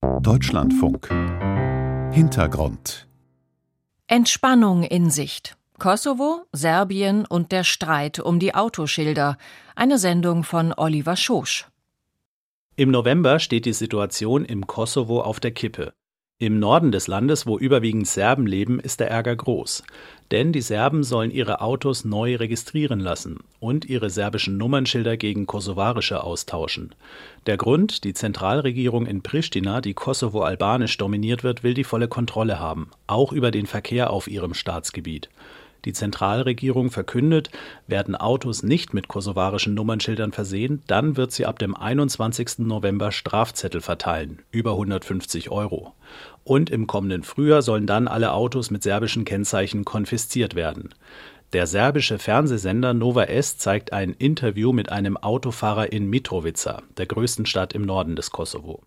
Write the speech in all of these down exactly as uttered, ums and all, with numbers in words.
Deutschlandfunk. Hintergrund. Entspannung in Sicht. Kosovo, Serbien und der Streit um die Autoschilder. Eine Sendung von Oliver Schosch. Im November steht die Situation im Kosovo auf der Kippe. Im Norden des Landes, wo überwiegend Serben leben, ist der Ärger groß. Denn die Serben sollen ihre Autos neu registrieren lassen und ihre serbischen Nummernschilder gegen kosovarische austauschen. Der Grund: Die Zentralregierung in Pristina, die kosovo-albanisch dominiert wird, will die volle Kontrolle haben, auch über den Verkehr auf ihrem Staatsgebiet. Die Zentralregierung verkündet, werden Autos nicht mit kosovarischen Nummernschildern versehen, dann wird sie ab dem einundzwanzigsten November Strafzettel verteilen, über hundertfünfzig Euro. Und im kommenden Frühjahr sollen dann alle Autos mit serbischen Kennzeichen konfisziert werden. Der serbische Fernsehsender Nova S zeigt ein Interview mit einem Autofahrer in Mitrovica, der größten Stadt im Norden des Kosovo.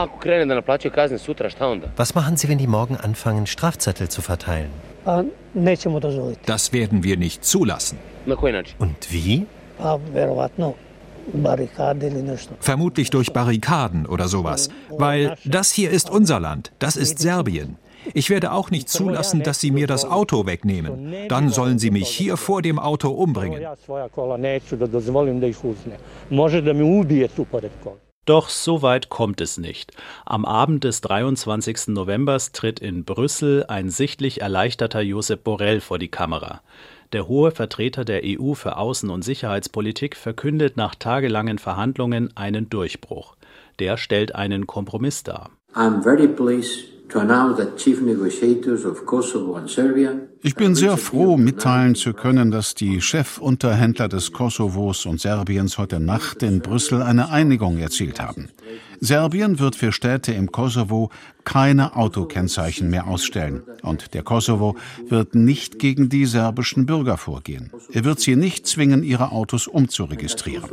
Was machen Sie, wenn die morgen anfangen, Strafzettel zu verteilen? Das werden wir nicht zulassen. Und wie? Vermutlich durch Barrikaden oder sowas. Weil das hier ist unser Land, das ist Serbien. Ich werde auch nicht zulassen, dass sie mir das Auto wegnehmen. Dann sollen sie mich hier vor dem Auto umbringen. Doch so weit kommt es nicht. Am Abend des dreiundzwanzigsten November tritt in Brüssel ein sichtlich erleichterter Josep Borrell vor die Kamera. Der hohe Vertreter der E U für Außen- und Sicherheitspolitik verkündet nach tagelangen Verhandlungen einen Durchbruch. Der stellt einen Kompromiss dar. I'm very pleased to announce that chief negotiators of Kosovo and Serbia. Ich bin sehr froh, mitteilen zu können, dass die Chefunterhändler des Kosovos und Serbiens heute Nacht in Brüssel eine Einigung erzielt haben. Serbien wird für Städte im Kosovo keine Autokennzeichen mehr ausstellen. Und der Kosovo wird nicht gegen die serbischen Bürger vorgehen. Er wird sie nicht zwingen, ihre Autos umzuregistrieren.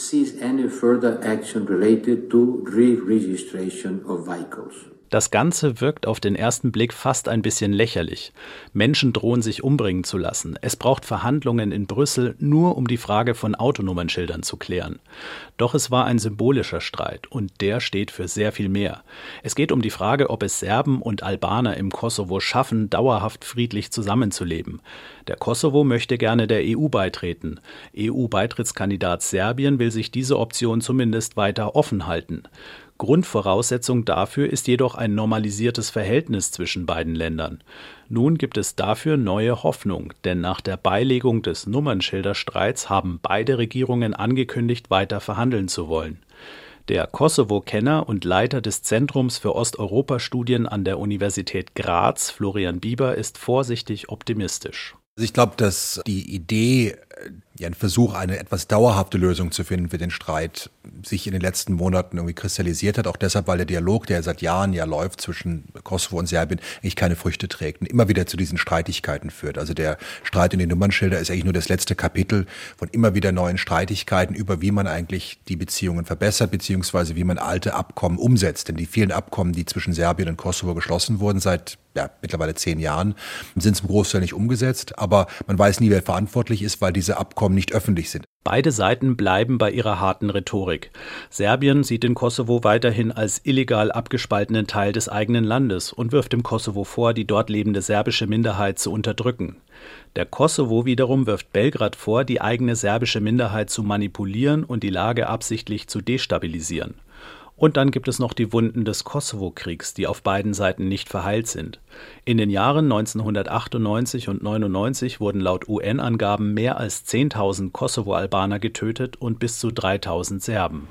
Das Ganze wirkt auf den ersten Blick fast ein bisschen lächerlich. Menschen drohen sich umbringen zu lassen. Es braucht Verhandlungen in Brüssel, nur um die Frage von Autonummernschildern zu klären. Doch es war ein symbolischer Streit und der steht für sehr viel mehr. Es geht um die Frage, ob es Serben und Albaner im Kosovo schaffen, dauerhaft friedlich zusammenzuleben. Der Kosovo möchte gerne der E U beitreten. E U-Beitrittskandidat Serbien will sich diese Option zumindest weiter offen halten. Grundvoraussetzung dafür ist jedoch ein normalisiertes Verhältnis zwischen beiden Ländern. Nun gibt es dafür neue Hoffnung, denn nach der Beilegung des Nummernschilderstreits haben beide Regierungen angekündigt, weiter verhandeln zu wollen. Der Kosovo-Kenner und Leiter des Zentrums für Osteuropa-Studien an der Universität Graz, Florian Bieber, ist vorsichtig optimistisch. Also ich glaube, dass die Idee, ja, ein Versuch, eine etwas dauerhafte Lösung zu finden für den Streit, sich in den letzten Monaten irgendwie kristallisiert hat. Auch deshalb, weil der Dialog, der seit Jahren ja läuft zwischen Kosovo und Serbien, eigentlich keine Früchte trägt und immer wieder zu diesen Streitigkeiten führt. Also der Streit in den Nummernschilder ist eigentlich nur das letzte Kapitel von immer wieder neuen Streitigkeiten über, wie man eigentlich die Beziehungen verbessert, beziehungsweise wie man alte Abkommen umsetzt. Denn die vielen Abkommen, die zwischen Serbien und Kosovo geschlossen wurden, seit ja, mittlerweile zehn Jahren, sind zum Großteil nicht umgesetzt. Aber man weiß nie, wer verantwortlich ist, weil diese Abkommen nicht öffentlich sind. Beide Seiten bleiben bei ihrer harten Rhetorik. Serbien sieht den Kosovo weiterhin als illegal abgespaltenen Teil des eigenen Landes und wirft dem Kosovo vor, die dort lebende serbische Minderheit zu unterdrücken. Der Kosovo wiederum wirft Belgrad vor, die eigene serbische Minderheit zu manipulieren und die Lage absichtlich zu destabilisieren. Und dann gibt es noch die Wunden des Kosovo-Kriegs, die auf beiden Seiten nicht verheilt sind. In den Jahren neunzehnhundertachtundneunzig und neunundneunzig wurden laut U N-Angaben mehr als zehntausend Kosovo-Albaner getötet und bis zu dreitausend Serben.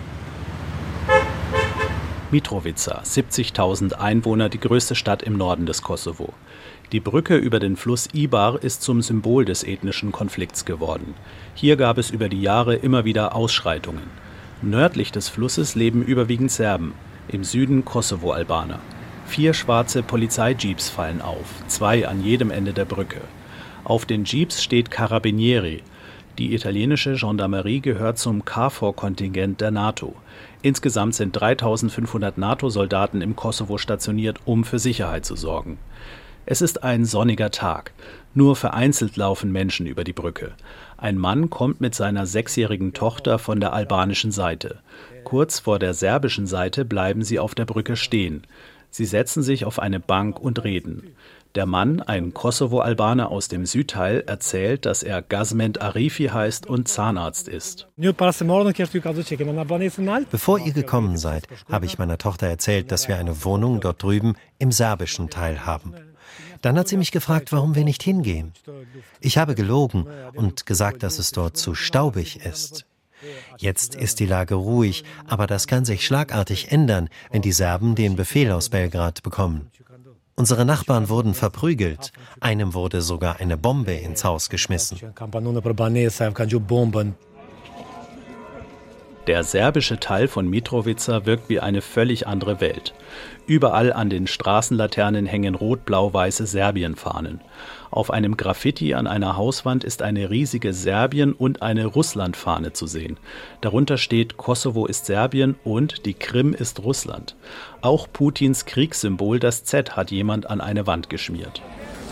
Mitrovica, siebzigtausend Einwohner, die größte Stadt im Norden des Kosovo. Die Brücke über den Fluss Ibar ist zum Symbol des ethnischen Konflikts geworden. Hier gab es über die Jahre immer wieder Ausschreitungen. Nördlich des Flusses leben überwiegend Serben, im Süden Kosovo-Albaner. Vier schwarze Polizeijeeps fallen auf, zwei an jedem Ende der Brücke. Auf den Jeeps steht Carabinieri. Die italienische Gendarmerie gehört zum K F O R-Kontingent der NATO. Insgesamt sind dreitausendfünfhundert NATO-Soldaten im Kosovo stationiert, um für Sicherheit zu sorgen. Es ist ein sonniger Tag. Nur vereinzelt laufen Menschen über die Brücke. Ein Mann kommt mit seiner sechsjährigen Tochter von der albanischen Seite. Kurz vor der serbischen Seite bleiben sie auf der Brücke stehen. Sie setzen sich auf eine Bank und reden. Der Mann, ein Kosovo-Albaner aus dem Südteil, erzählt, dass er Gazment Arifi heißt und Zahnarzt ist. Bevor ihr gekommen seid, habe ich meiner Tochter erzählt, dass wir eine Wohnung dort drüben im serbischen Teil haben. Dann hat sie mich gefragt, warum wir nicht hingehen. Ich habe gelogen und gesagt, dass es dort zu staubig ist. Jetzt ist die Lage ruhig, aber das kann sich schlagartig ändern, wenn die Serben den Befehl aus Belgrad bekommen. Unsere Nachbarn wurden verprügelt. Einem wurde sogar eine Bombe ins Haus geschmissen. Der serbische Teil von Mitrovica wirkt wie eine völlig andere Welt. Überall an den Straßenlaternen hängen rot-blau-weiße Serbien-Fahnen. Auf einem Graffiti an einer Hauswand ist eine riesige Serbien- und eine Russland-Fahne zu sehen. Darunter steht: Kosovo ist Serbien und die Krim ist Russland. Auch Putins Kriegssymbol, das Z, hat jemand an eine Wand geschmiert.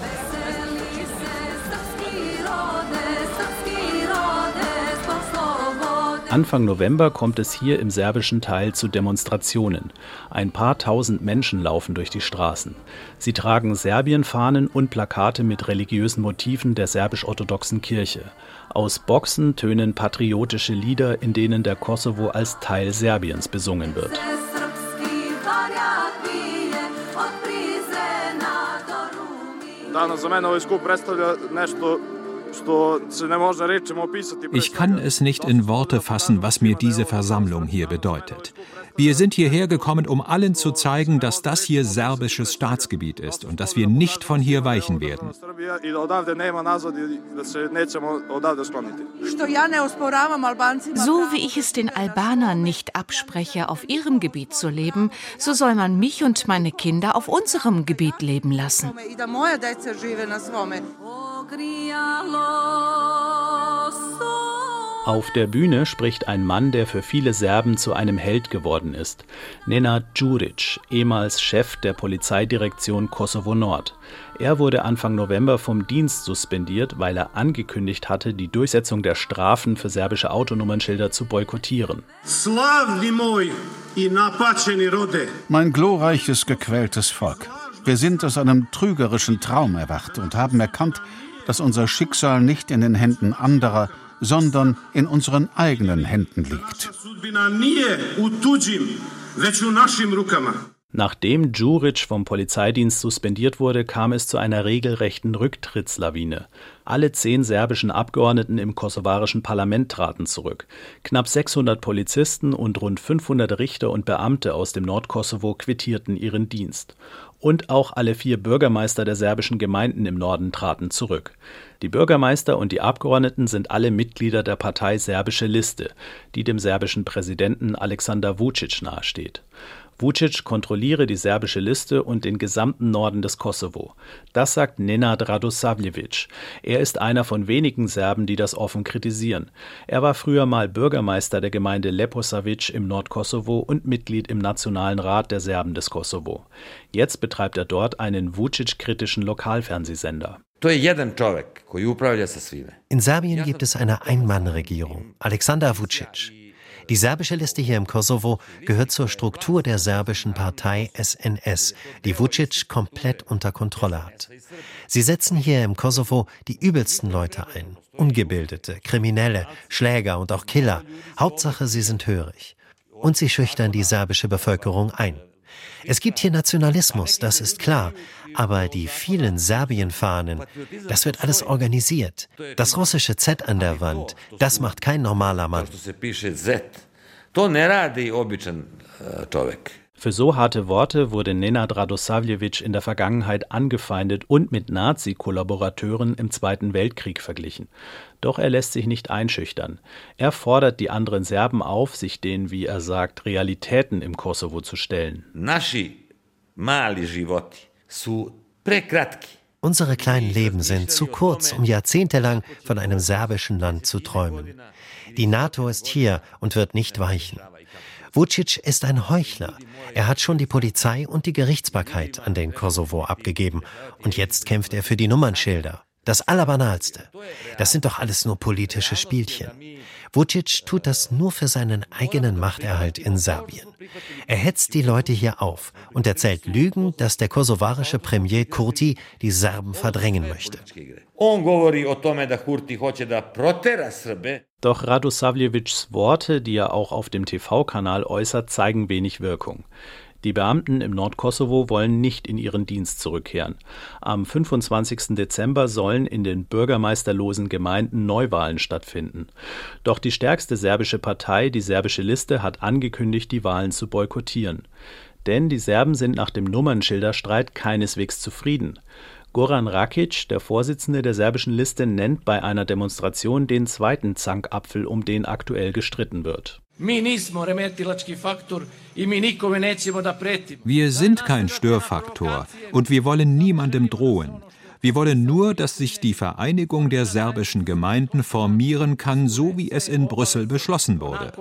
Anfang November kommt es hier im serbischen Teil zu Demonstrationen. Ein paar tausend Menschen laufen durch die Straßen. Sie tragen Serbien-Fahnen und Plakate mit religiösen Motiven der serbisch-orthodoxen Kirche. Aus Boxen tönen patriotische Lieder, in denen der Kosovo als Teil Serbiens besungen wird. Ich kann es nicht in Worte fassen, was mir diese Versammlung hier bedeutet. Wir sind hierher gekommen, um allen zu zeigen, dass das hier serbisches Staatsgebiet ist und dass wir nicht von hier weichen werden. So wie ich es den Albanern nicht abspreche, auf ihrem Gebiet zu leben, so soll man mich und meine Kinder auf unserem Gebiet leben lassen. Auf der Bühne spricht ein Mann, der für viele Serben zu einem Held geworden ist. Nenad Djuric, ehemals Chef der Polizeidirektion Kosovo Nord. Er wurde Anfang November vom Dienst suspendiert, weil er angekündigt hatte, die Durchsetzung der Strafen für serbische Autonummernschilder zu boykottieren. Mein glorreiches, gequältes Volk. Wir sind aus einem trügerischen Traum erwacht und haben erkannt, dass unser Schicksal nicht in den Händen anderer, sondern in unseren eigenen Händen liegt. Nachdem Djuric vom Polizeidienst suspendiert wurde, kam es zu einer regelrechten Rücktrittslawine. Alle zehn serbischen Abgeordneten im kosovarischen Parlament traten zurück. Knapp sechshundert Polizisten und rund fünfhundert Richter und Beamte aus dem Nordkosovo quittierten ihren Dienst. Und auch alle vier Bürgermeister der serbischen Gemeinden im Norden traten zurück. Die Bürgermeister und die Abgeordneten sind alle Mitglieder der Partei Serbische Liste, die dem serbischen Präsidenten Aleksandar Vučić nahesteht. Vučić kontrolliere die serbische Liste und den gesamten Norden des Kosovo. Das sagt Nenad Radosavljević. Er ist einer von wenigen Serben, die das offen kritisieren. Er war früher mal Bürgermeister der Gemeinde Leposavić im Nordkosovo und Mitglied im Nationalen Rat der Serben des Kosovo. Jetzt betreibt er dort einen Vučić-kritischen Lokalfernsehsender. In Serbien gibt es eine Ein-Mann-Regierung, Aleksandar Vučić. Die serbische Liste hier im Kosovo gehört zur Struktur der serbischen Partei S N S, die Vučić komplett unter Kontrolle hat. Sie setzen hier im Kosovo die übelsten Leute ein. Ungebildete, Kriminelle, Schläger und auch Killer. Hauptsache, sie sind hörig. Und sie schüchtern die serbische Bevölkerung ein. Es gibt hier Nationalismus, das ist klar. Aber die vielen Serbien-Fahnen, das wird alles organisiert. Das russische Z an der Wand, das macht kein normaler Mann. Für so harte Worte wurde Nenad Radosavljević in der Vergangenheit angefeindet und mit Nazi-Kollaborateuren im Zweiten Weltkrieg verglichen. Doch er lässt sich nicht einschüchtern. Er fordert die anderen Serben auf, sich den, wie er sagt, Realitäten im Kosovo zu stellen. Unsere kleinen Leben sind zu kurz, um jahrzehntelang von einem serbischen Land zu träumen. Die NATO ist hier und wird nicht weichen. Vučić ist ein Heuchler. Er hat schon die Polizei und die Gerichtsbarkeit an den Kosovo abgegeben. Und jetzt kämpft er für die Nummernschilder. Das Allerbanalste. Das sind doch alles nur politische Spielchen. Vučić tut das nur für seinen eigenen Machterhalt in Serbien. Er hetzt die Leute hier auf und erzählt Lügen, dass der kosovarische Premier Kurti die Serben verdrängen möchte. Doch Radosavljevićs Worte, die er auch auf dem T V-Kanal äußert, zeigen wenig Wirkung. Die Beamten im Nordkosovo wollen nicht in ihren Dienst zurückkehren. Am fünfundzwanzigsten Dezember sollen in den bürgermeisterlosen Gemeinden Neuwahlen stattfinden. Doch die stärkste serbische Partei, die Serbische Liste, hat angekündigt, die Wahlen zu boykottieren. Denn die Serben sind nach dem Nummernschilderstreit keineswegs zufrieden. Goran Rakic, der Vorsitzende der serbischen Liste, nennt bei einer Demonstration den zweiten Zankapfel, um den aktuell gestritten wird. Wir sind kein Störfaktor und wir wollen niemandem drohen. Wir wollen nur, dass sich die Vereinigung der serbischen Gemeinden formieren kann, so wie es in Brüssel beschlossen wurde.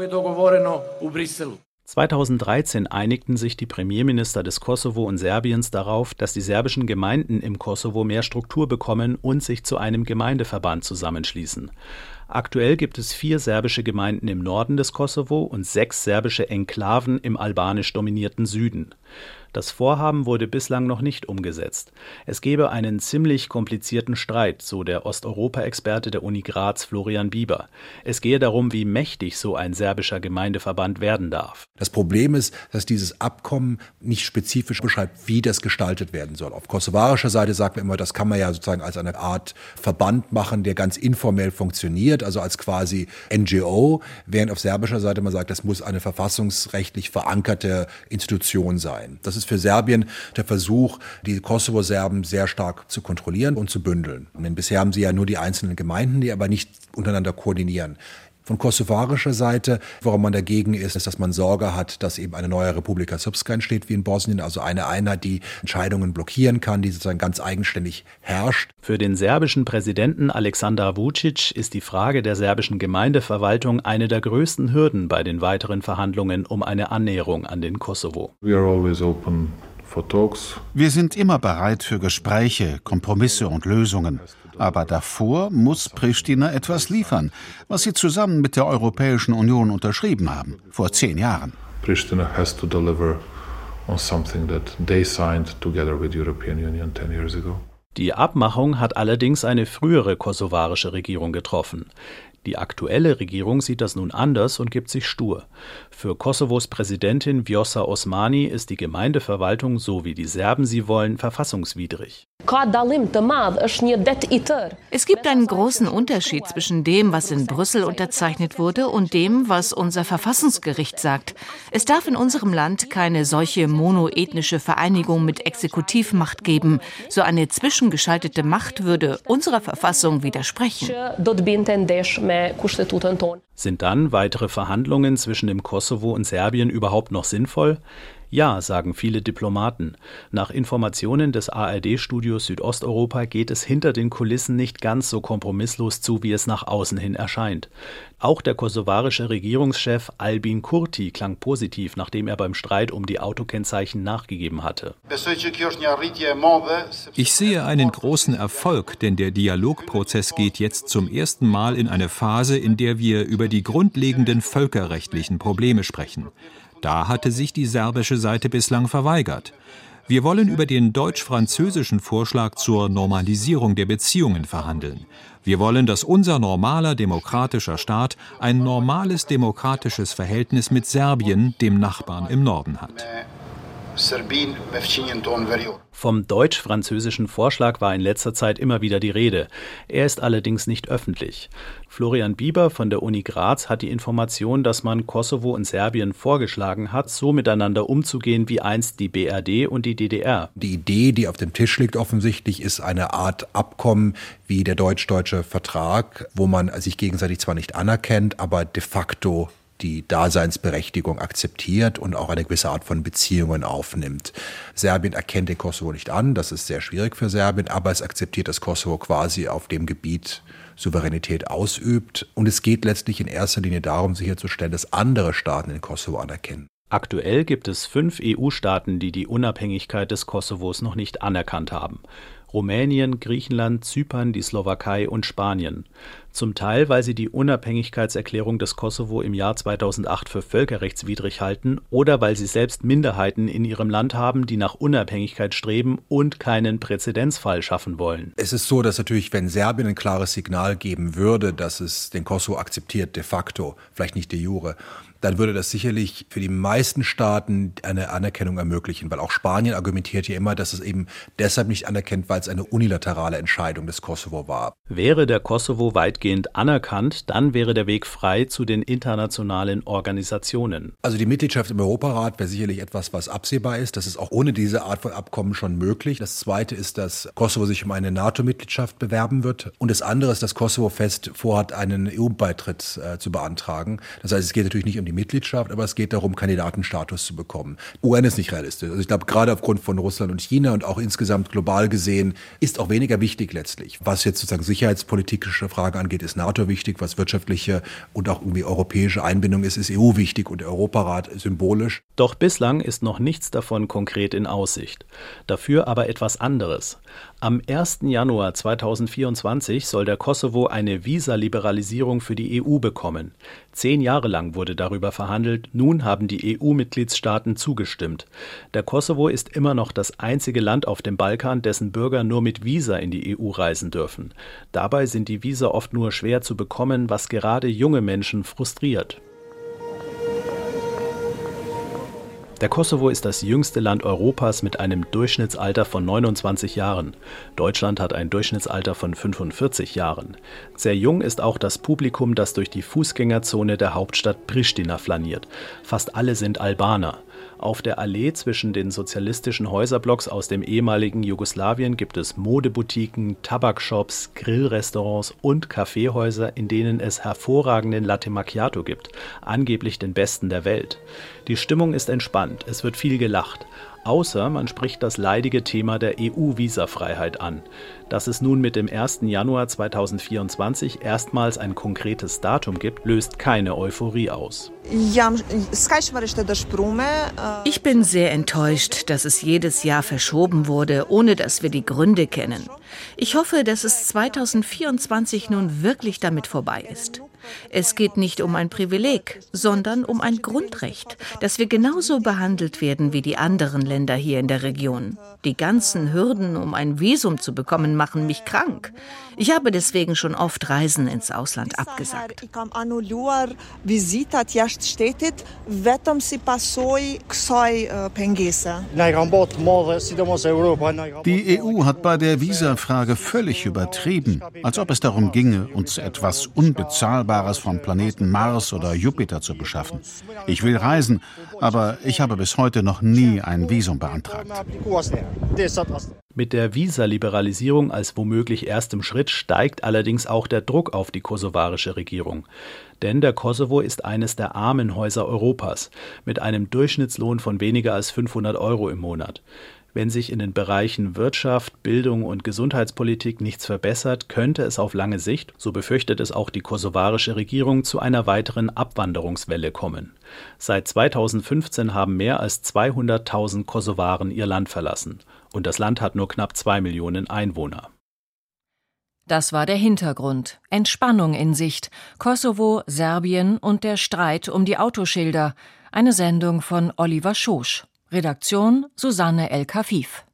zweitausenddreizehn einigten sich die Premierminister des Kosovo und Serbiens darauf, dass die serbischen Gemeinden im Kosovo mehr Struktur bekommen und sich zu einem Gemeindeverband zusammenschließen. Aktuell gibt es vier serbische Gemeinden im Norden des Kosovo und sechs serbische Enklaven im albanisch dominierten Süden. Das Vorhaben wurde bislang noch nicht umgesetzt. Es gebe einen ziemlich komplizierten Streit, so der Osteuropa-Experte der Uni Graz Florian Bieber. Es gehe darum, wie mächtig so ein serbischer Gemeindeverband werden darf. Das Problem ist, dass dieses Abkommen nicht spezifisch beschreibt, wie das gestaltet werden soll. Auf kosovarischer Seite sagt man immer, das kann man ja sozusagen als eine Art Verband machen, der ganz informell funktioniert, also als quasi N G O, während auf serbischer Seite man sagt, das muss eine verfassungsrechtlich verankerte Institution sein. Das ist für Serbien der Versuch, die Kosovo-Serben sehr stark zu kontrollieren und zu bündeln. Denn bisher haben sie ja nur die einzelnen Gemeinden, die aber nicht untereinander koordinieren. Von kosovarischer Seite, warum man dagegen ist, ist, dass man Sorge hat, dass eben eine neue Republika Srpska entsteht wie in Bosnien, also eine Einheit, die Entscheidungen blockieren kann, die sozusagen ganz eigenständig herrscht. Für den serbischen Präsidenten Aleksandar Vučić ist die Frage der serbischen Gemeindeverwaltung eine der größten Hürden bei den weiteren Verhandlungen um eine Annäherung an den Kosovo. We are always open for talks. Wir sind immer bereit für Gespräche, Kompromisse und Lösungen. Aber davor muss Pristina etwas liefern, was sie zusammen mit der Europäischen Union unterschrieben haben, vor zehn Jahren. Pristina has to deliver on something that they signed together with the European Union ten years ago. Die Abmachung hat allerdings eine frühere kosovarische Regierung getroffen. Die aktuelle Regierung sieht das nun anders und gibt sich stur. Für Kosovos Präsidentin Vjosa Osmani ist die Gemeindeverwaltung, so wie die Serben sie wollen, verfassungswidrig. Es gibt einen großen Unterschied zwischen dem, was in Brüssel unterzeichnet wurde, und dem, was unser Verfassungsgericht sagt. Es darf in unserem Land keine solche monoethnische Vereinigung mit Exekutivmacht geben. So eine zwischengeschaltete Macht würde unserer Verfassung widersprechen. Sind dann weitere Verhandlungen zwischen dem Kosovo und Serbien überhaupt noch sinnvoll? Ja, sagen viele Diplomaten. Nach Informationen des A R D-Studios Südosteuropa geht es hinter den Kulissen nicht ganz so kompromisslos zu, wie es nach außen hin erscheint. Auch der kosovarische Regierungschef Albin Kurti klang positiv, nachdem er beim Streit um die Autokennzeichen nachgegeben hatte. Ich sehe einen großen Erfolg, denn der Dialogprozess geht jetzt zum ersten Mal in eine Phase, in der wir über die grundlegenden völkerrechtlichen Probleme sprechen. Da hatte sich die serbische Seite bislang verweigert. Wir wollen über den deutsch-französischen Vorschlag zur Normalisierung der Beziehungen verhandeln. Wir wollen, dass unser normaler demokratischer Staat ein normales demokratisches Verhältnis mit Serbien, dem Nachbarn im Norden, hat. Vom deutsch-französischen Vorschlag war in letzter Zeit immer wieder die Rede. Er ist allerdings nicht öffentlich. Florian Bieber von der Uni Graz hat die Information, dass man Kosovo und Serbien vorgeschlagen hat, so miteinander umzugehen wie einst die B R D und die D D R. Die Idee, die auf dem Tisch liegt offensichtlich, ist eine Art Abkommen wie der deutsch-deutsche Vertrag, wo man sich gegenseitig zwar nicht anerkennt, aber de facto die Daseinsberechtigung akzeptiert und auch eine gewisse Art von Beziehungen aufnimmt. Serbien erkennt den Kosovo nicht an, das ist sehr schwierig für Serbien, aber es akzeptiert, dass Kosovo quasi auf dem Gebiet Souveränität ausübt. Und es geht letztlich in erster Linie darum, sicherzustellen, dass andere Staaten den Kosovo anerkennen. Aktuell gibt es fünf E U-Staaten, die die Unabhängigkeit des Kosovos noch nicht anerkannt haben. Rumänien, Griechenland, Zypern, die Slowakei und Spanien. Zum Teil, weil sie die Unabhängigkeitserklärung des Kosovo im Jahr zweitausendacht für völkerrechtswidrig halten oder weil sie selbst Minderheiten in ihrem Land haben, die nach Unabhängigkeit streben und keinen Präzedenzfall schaffen wollen. Es ist so, dass natürlich, wenn Serbien ein klares Signal geben würde, dass es den Kosovo akzeptiert, de facto, vielleicht nicht de jure, dann würde das sicherlich für die meisten Staaten eine Anerkennung ermöglichen, weil auch Spanien argumentiert ja immer, dass es eben deshalb nicht anerkennt, weil es eine unilaterale Entscheidung des Kosovo war. Wäre der Kosovo weitgehend anerkannt, dann wäre der Weg frei zu den internationalen Organisationen. Also die Mitgliedschaft im Europarat wäre sicherlich etwas, was absehbar ist. Das ist auch ohne diese Art von Abkommen schon möglich. Das Zweite ist, dass Kosovo sich um eine NATO-Mitgliedschaft bewerben wird. Und das andere ist, dass Kosovo fest vorhat, einen E U-Beitritt äh, zu beantragen. Das heißt, es geht natürlich nicht um die Mitgliedschaft, aber es geht darum, Kandidatenstatus zu bekommen. U N ist nicht realistisch. Also ich glaube, gerade aufgrund von Russland und China und auch insgesamt global gesehen ist auch weniger wichtig letztlich. Was jetzt sozusagen sicherheitspolitische Fragen angeht, ist NATO wichtig. Was wirtschaftliche und auch irgendwie europäische Einbindung ist, ist E U wichtig und der Europarat symbolisch. Doch bislang ist noch nichts davon konkret in Aussicht. Dafür aber etwas anderes. Am ersten Januar zweitausendvierundzwanzig soll der Kosovo eine Visaliberalisierung für die E U bekommen. Zehn Jahre lang wurde darüber verhandelt, nun haben die E U-Mitgliedstaaten zugestimmt. Der Kosovo ist immer noch das einzige Land auf dem Balkan, dessen Bürger nur mit Visa in die E U reisen dürfen. Dabei sind die Visa oft nur schwer zu bekommen, was gerade junge Menschen frustriert. Der Kosovo ist das jüngste Land Europas mit einem Durchschnittsalter von neunundzwanzig Jahren. Deutschland hat ein Durchschnittsalter von fünfundvierzig Jahren. Sehr jung ist auch das Publikum, das durch die Fußgängerzone der Hauptstadt Pristina flaniert. Fast alle sind Albaner. Auf der Allee zwischen den sozialistischen Häuserblocks aus dem ehemaligen Jugoslawien gibt es Modeboutiquen, Tabakshops, Grillrestaurants und Kaffeehäuser, in denen es hervorragenden Latte Macchiato gibt, angeblich den besten der Welt. Die Stimmung ist entspannt, es wird viel gelacht. Außer man spricht das leidige Thema der E U-Visafreiheit an. Dass es nun mit dem ersten Januar zweitausendvierundzwanzig erstmals ein konkretes Datum gibt, löst keine Euphorie aus. Ich bin sehr enttäuscht, dass es jedes Jahr verschoben wurde, ohne dass wir die Gründe kennen. Ich hoffe, dass es zweitausendvierundzwanzig nun wirklich damit vorbei ist. Es geht nicht um ein Privileg, sondern um ein Grundrecht, dass wir genauso behandelt werden wie die anderen Länder hier in der Region. Die ganzen Hürden, um ein Visum zu bekommen, machen mich krank. Ich habe deswegen schon oft Reisen ins Ausland abgesagt. Die E U hat bei der Visafrage völlig übertrieben, als ob es darum ginge, uns etwas Unbezahlbares vom Planeten Mars oder Jupiter zu beschaffen. Ich will reisen, aber ich habe bis heute noch nie ein Visum beantragt. Mit der Visaliberalisierung als womöglich erstem Schritt steigt allerdings auch der Druck auf die kosovarische Regierung. Denn der Kosovo ist eines der Armenhäuser Europas, mit einem Durchschnittslohn von weniger als fünfhundert Euro im Monat. Wenn sich in den Bereichen Wirtschaft, Bildung und Gesundheitspolitik nichts verbessert, könnte es auf lange Sicht, so befürchtet es auch die kosovarische Regierung, zu einer weiteren Abwanderungswelle kommen. Seit zweitausendfünfzehn haben mehr als zweihunderttausend Kosovaren ihr Land verlassen. Und das Land hat nur knapp zwei Millionen Einwohner. Das war der Hintergrund. Entspannung in Sicht. Kosovo, Serbien und der Streit um die Autoschilder. Eine Sendung von Oliver Schosch. Redaktion Susanne El-Kafif.